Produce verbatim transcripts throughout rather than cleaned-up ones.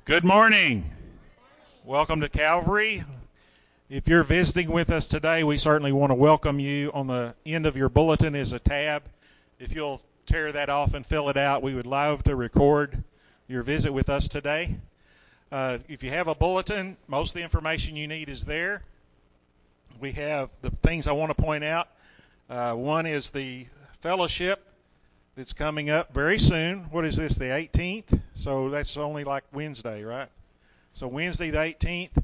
Good morning. Welcome to Calvary. If you're visiting with us today, we certainly want to welcome you. On the end of your bulletin is a tab. If you'll tear that off and fill it out, we would love to record your visit with us today. Uh, if you have a bulletin, most of the information you need is there. We have the things I want to point out. Uh, one is the fellowship that's coming up very soon. What is this, the eighteenth? So that's only like Wednesday, right? So Wednesday the eighteenth.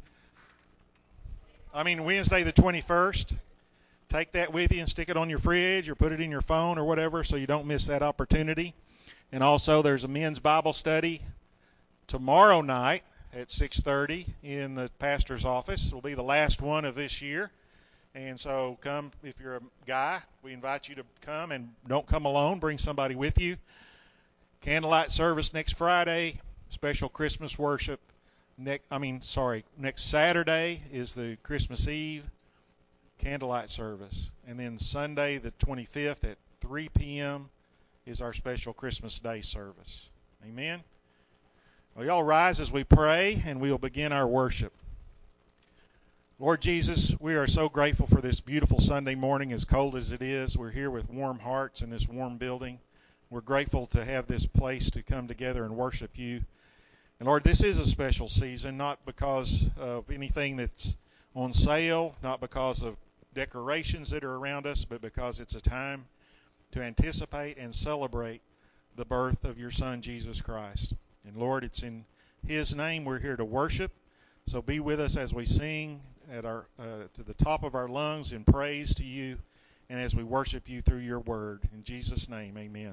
I mean Wednesday the twenty-first. Take that with you and stick it on your fridge or put it in your phone or whatever so you don't miss that opportunity. And also there's a men's Bible study tomorrow night at six thirty in the pastor's office. It'll be the last one of this year. And so come, if you're a guy, we invite you to come, and don't come alone. Bring somebody with you. Candlelight service next Friday. Special Christmas worship. Next, I mean, sorry, next Saturday is the Christmas Eve candlelight service. And then Sunday the twenty-fifth at three p.m. is our special Christmas Day service. Amen. Well, y'all rise as we pray, and we'll begin our worship. Lord Jesus, we are so grateful for this beautiful Sunday morning, as cold as it is. We're here with warm hearts in this warm building. We're grateful to have this place to come together and worship you. And Lord, this is a special season, not because of anything that's on sale, not because of decorations that are around us, but because it's a time to anticipate and celebrate the birth of your Son, Jesus Christ. And Lord, it's in his name we're here to worship. So be with us as we sing at our uh, to the top of our lungs in praise to you, and as we worship you through your word. In Jesus' name, amen.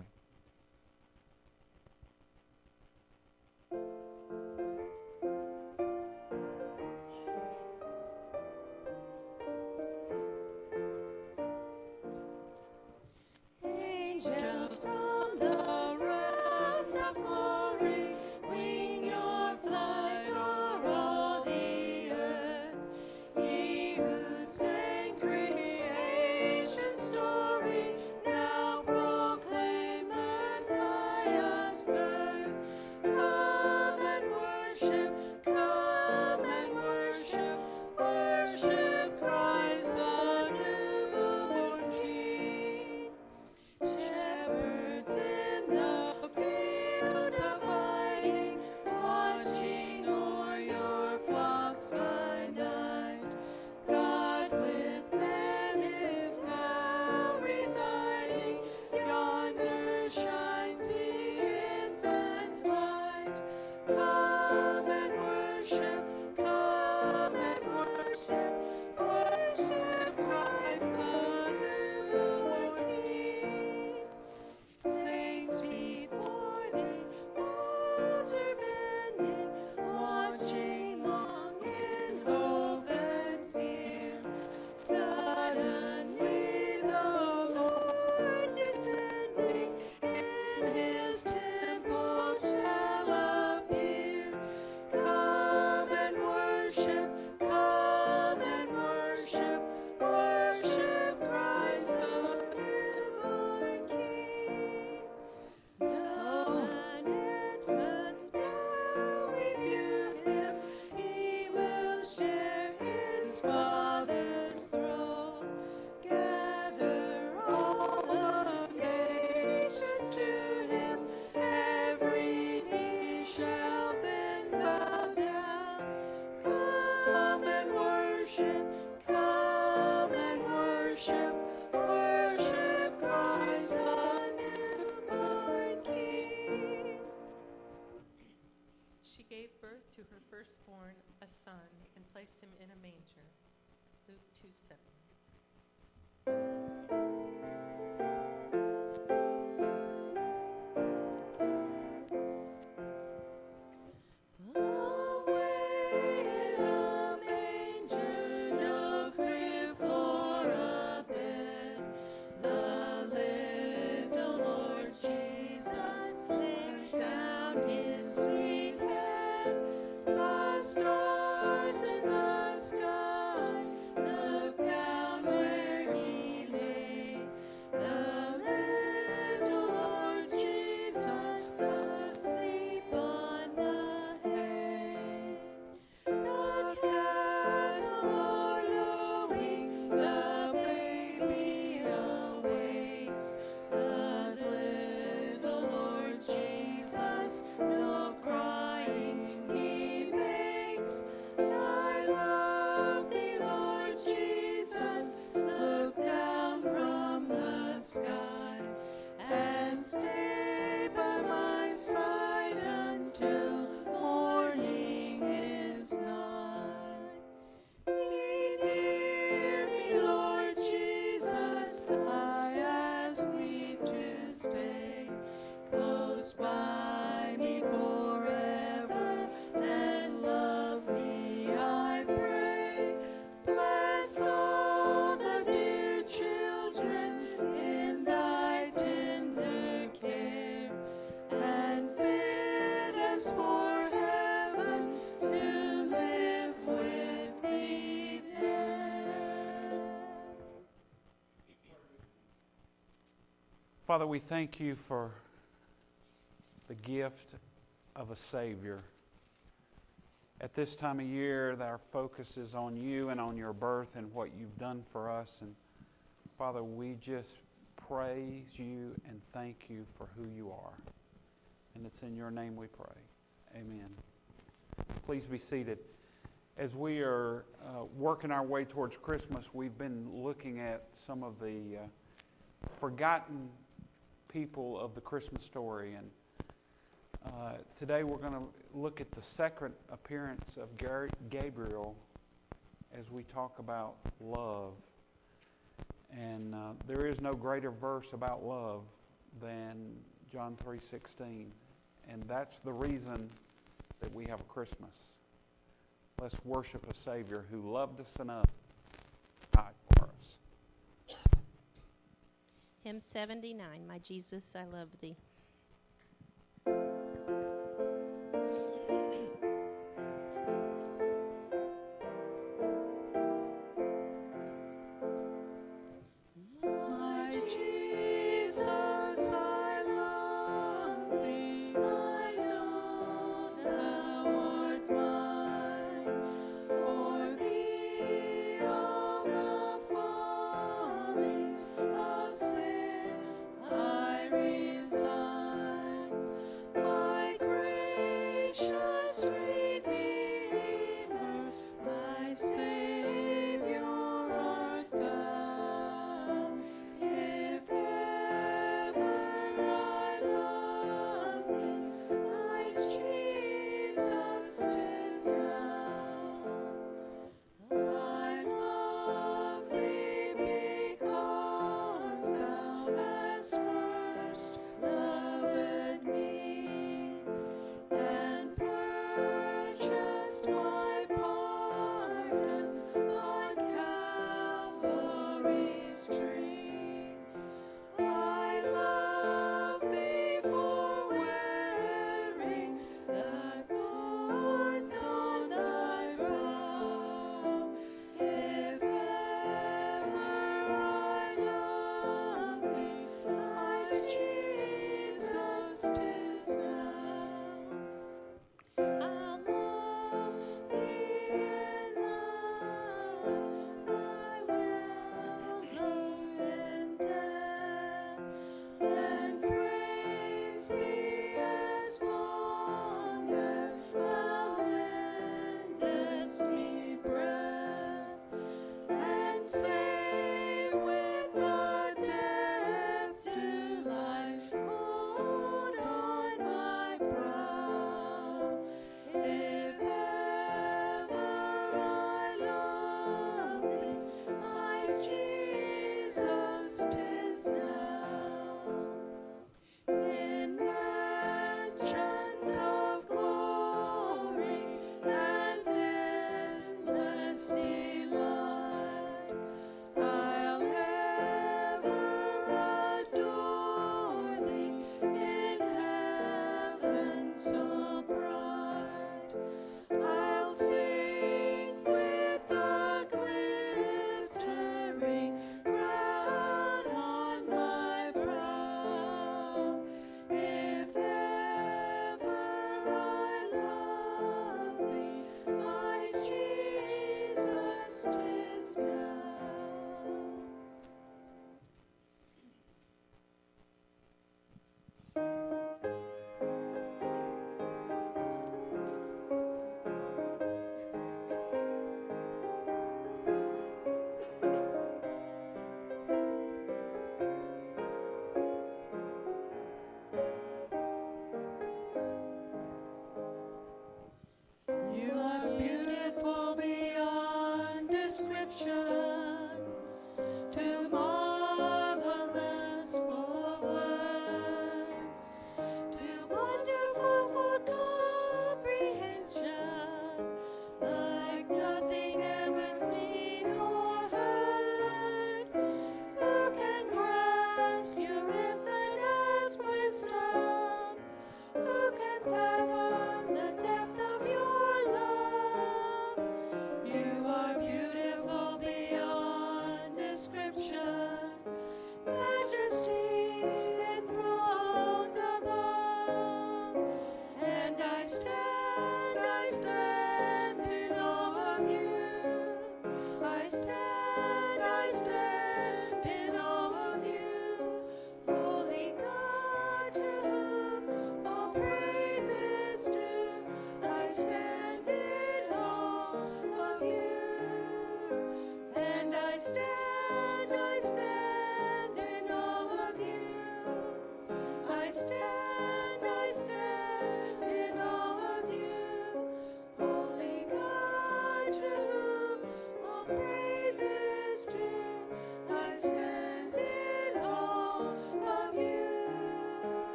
To her firstborn, a son, and placed him in a manger. Luke two seven. Stars in the sky look down. Father, we thank you for the gift of a Savior. At this time of year, our focus is on you and on your birth and what you've done for us. And Father, we just praise you and thank you for who you are. And it's in your name we pray. Amen. Please be seated. As we are uh, working our way towards Christmas, we've been looking at some of the uh, forgotten people of the Christmas story. And uh, today we're going to look at the second appearance of Gar- Gabriel as we talk about love. And uh, there is no greater verse about love than John three sixteen. And that's the reason that we have a Christmas. Let's worship a Savior who loved us enough to die for us. Hymn seventy-nine, My Jesus, I Love Thee. Son.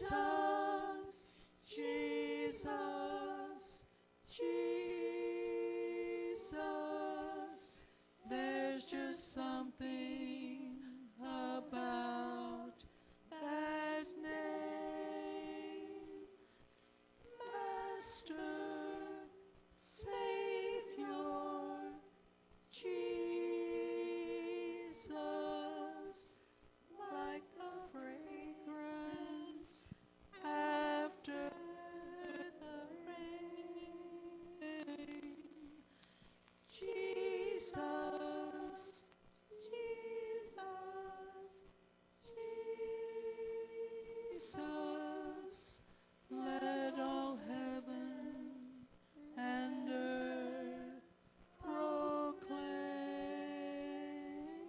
There's just something about that name. Master, Savior, Jesus, like the fragrance after the rain. Jesus, Jesus, Jesus, let all heaven and earth proclaim.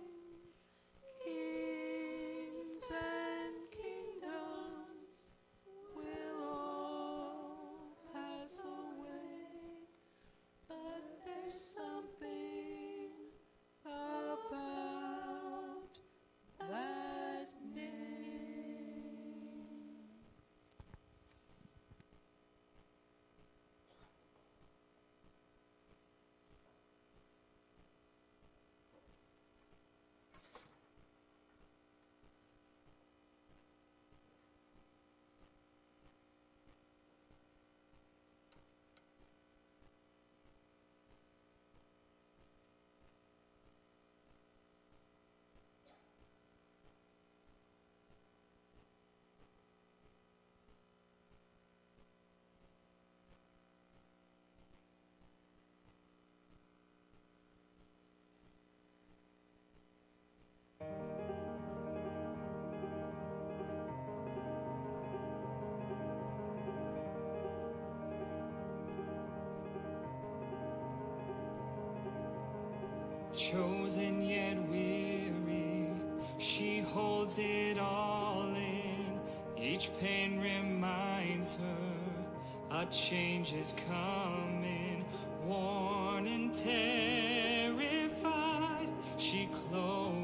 Kings and kingdoms will all pass away, but there's something about that name. Chosen yet weary, she holds it all in. Each pain reminds her a change is coming. Worn and terrified, she closes